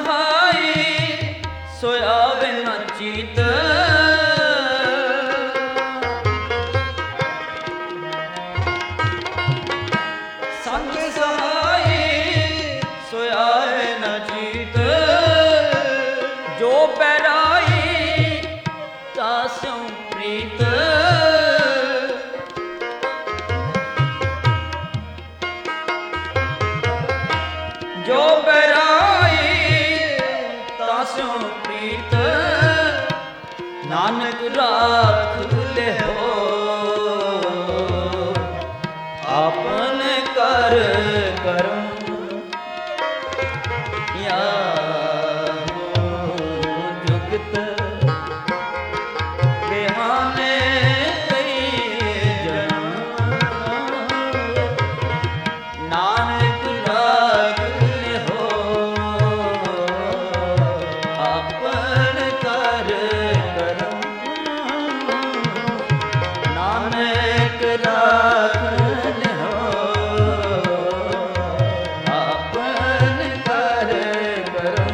सहाय सोय आवे न चीत। संग सहाय सोय आवे न चीत। जो बैराई तास्यों प्रीत। जो बैराई तास्यों प्रीत। नानक राख ले हो आपन कर करम। या जुगत बेहाने कई जन्म। नानक राख ले हो आपन कर करम। नानक राख ले हो आपन कर करम।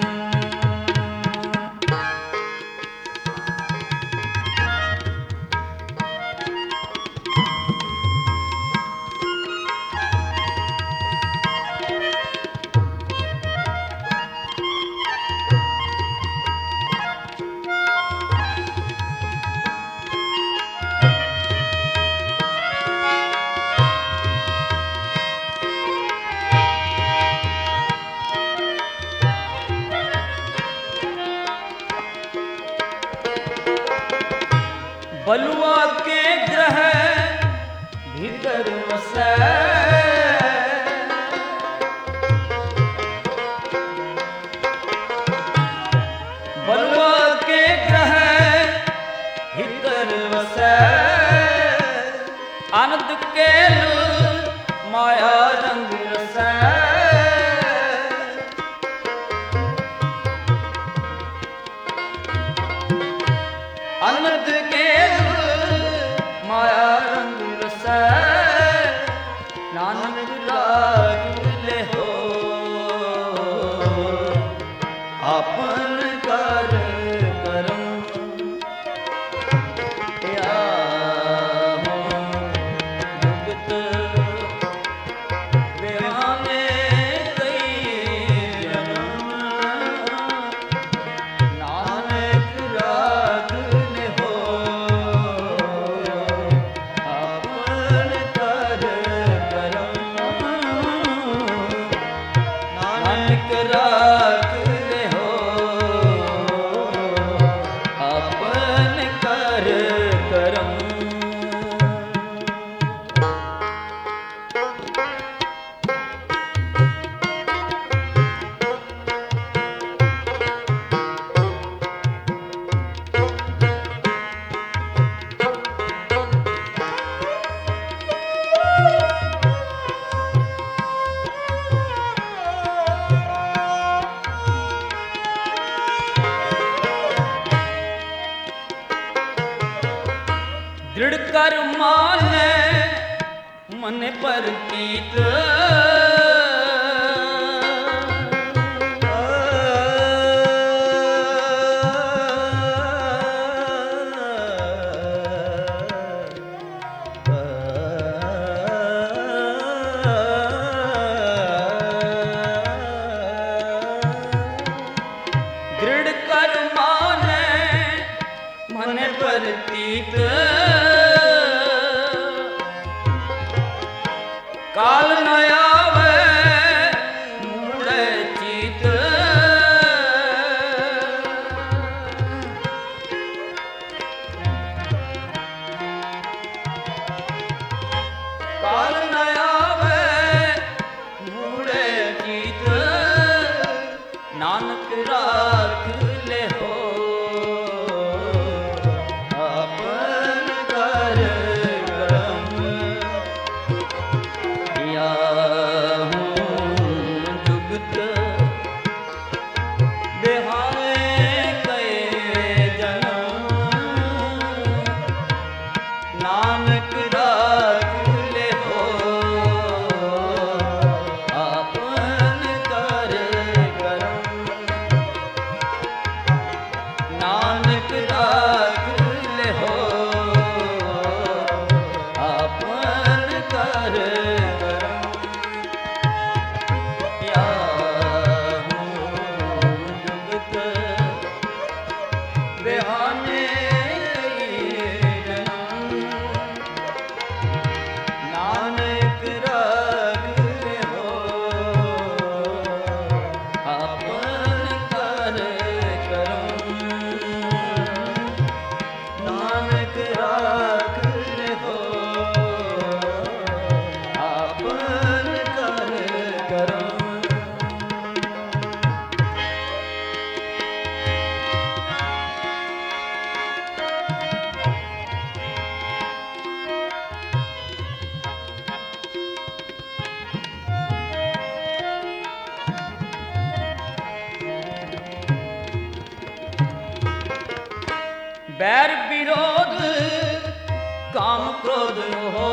बलुआ के ग्रह भीतर वसै। बलुआ के ग्रह भीतर वसै। आनंद केल माया रंग रसै। आनंद केल माया रंग रसै। नानक राख ले हो आपन कर करम। या जुगत बेहाने कई जन्म। नानक राख ले हो आपन कर करम। नानक राख ले हो आपन कर करम। दृढ़ कर माने मन पर कीत। दृढ़ कर माने मन पर कीत। काल न आवे मूढ़े चित। काल न आवे मूढ़े चित। नानक राख ले हो आपन कर करम। या जुगत बेहाने कई जन्म। नानक राख ले हो आपन कर करम। बैर विरोध काम क्रोध मोह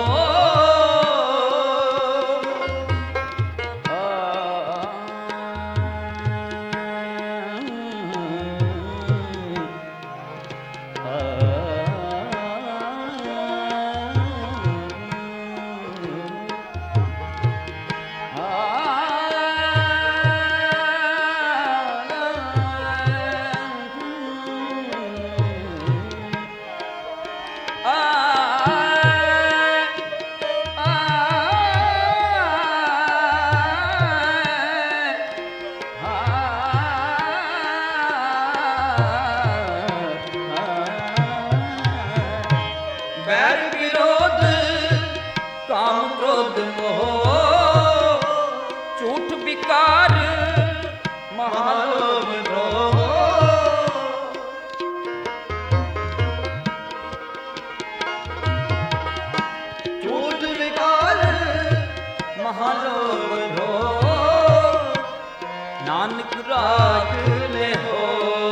नानक राख ले हो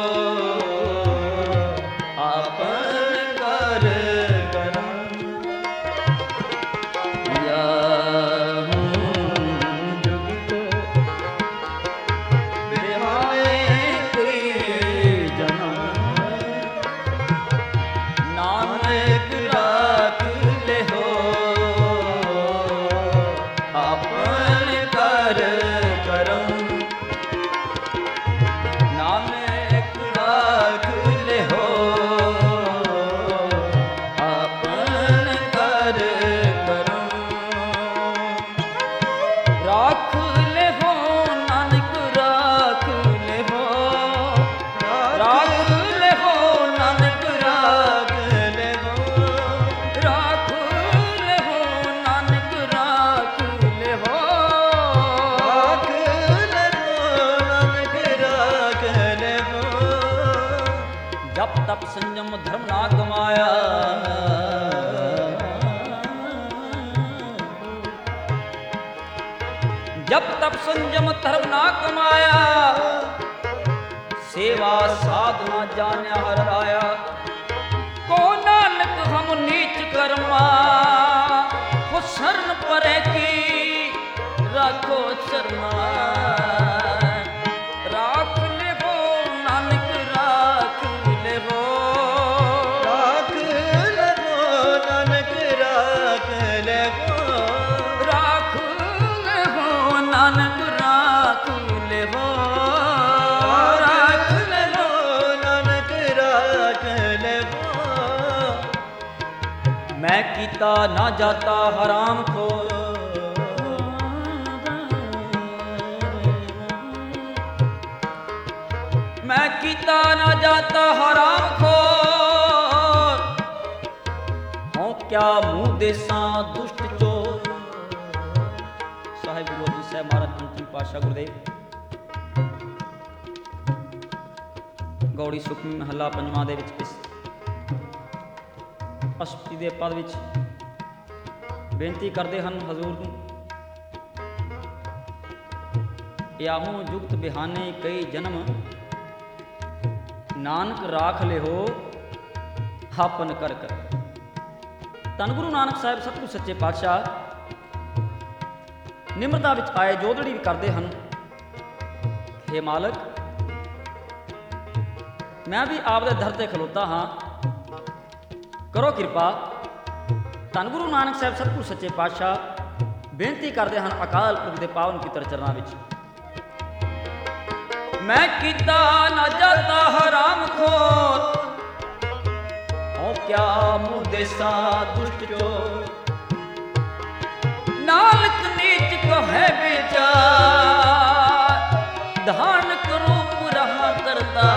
आपन कर करम या जुगत बिहाए कोई जन्म नानक राख ले हो आपन कर करम तप संयम धर्म ना कमाया जब तप संयम धर्म ना कमाया सेवा साधना जान्या हर आया को नानक हम नीच कर्मा हो शरण परे की राखो शर्मा मैं कीता ना जाता हराम को मैं कीता ना जाता हराम को हों क्या मुँह देसा दुष्ट चोर। साहिब गुरु अर्जन साहिब महाराज अंतिम पातशाह गुरुदेव गौड़ी सुखमी महला पंजवां दे विच इस ਅਸ਼ਪਤੀ ਦੇ ਪਦ ਵਿੱਚ ਬੇਨਤੀ ਕਰਦੇ ਹਨ ਹਜ਼ੂਰ ਨੂੰ ਯਾਹੂ ਜੁਗਤ ਬਿਹਾਨੇ ਕਈ ਜਨਮ ਨਾਨਕ ਰਾਖ ਲਿਓ ਆਪਨ ਕਰ ਕਰ। ਧੰਨ ਗੁਰੂ ਨਾਨਕ ਸਾਹਿਬ ਸਤਿਗੁਰੂ ਸੱਚੇ ਪਾਤਸ਼ਾਹ ਨਿਮਰਤਾ ਵਿੱਚ ਆਏ ਜੋਦੜੀ ਵੀ ਕਰਦੇ ਹਨ ਹੇ ਮਾਲਕ ਮੈਂ ਵੀ ਆਪ ਦੇ ਦਰ ਤੇ ਖਲੋਤਾ ਹਾਂ ਕਰੋ ਕਿਰਪਾ। ਧੰਨ ਗੁਰੂ ਨਾਨਕ ਸਾਹਿਬ ਸਤਿਗੁਰੂ ਸੱਚੇ ਪਾਤਸ਼ਾਹ ਬੇਨਤੀ ਕਰਦੇ ਹਨ ਅਕਾਲ ਪੁਰਖ ਦੇ ਪਾਵਨ ਪਵਿੱਤਰ ਚਰਨਾਂ ਵਿੱਚ ਮੈਂ ਕੀਤਾ ਨਾ ਜਾਤਾ ਹਰਾਮ ਖੋਰ ਹੋ ਕਿਆ ਮੂੰਹ ਦੇਸਾ ਦੁਸ਼ਟ ਚੋਰ ਨਾਨਕ ਨੀਚ ਕੋ ਹੈ ਵਿਚਾਰ ਧਾਨਕ ਰੂਪ ਰਹਾ ਕਰਤਾ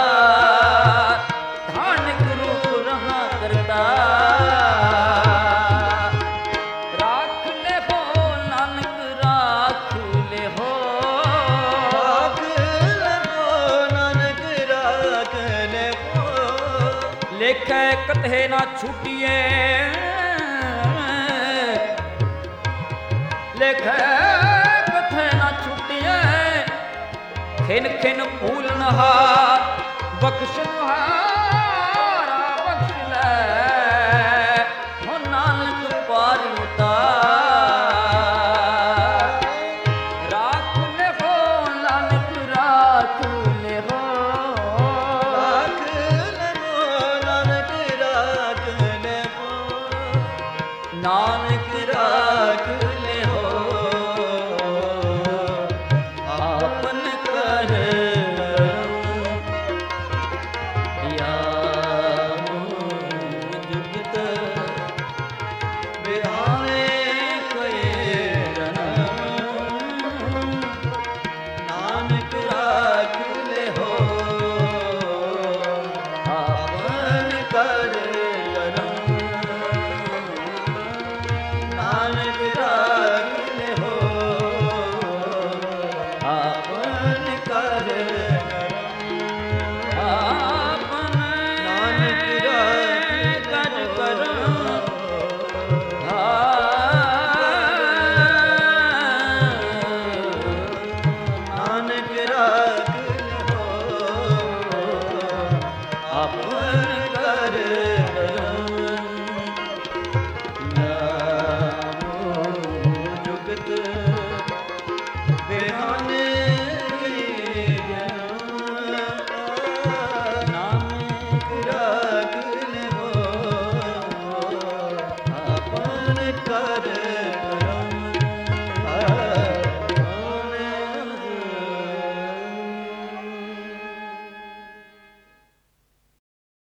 लेखे कथे ना छूटिए लेखे कथे ना छूटिए खिन खिन फूल नहार बख्शनहार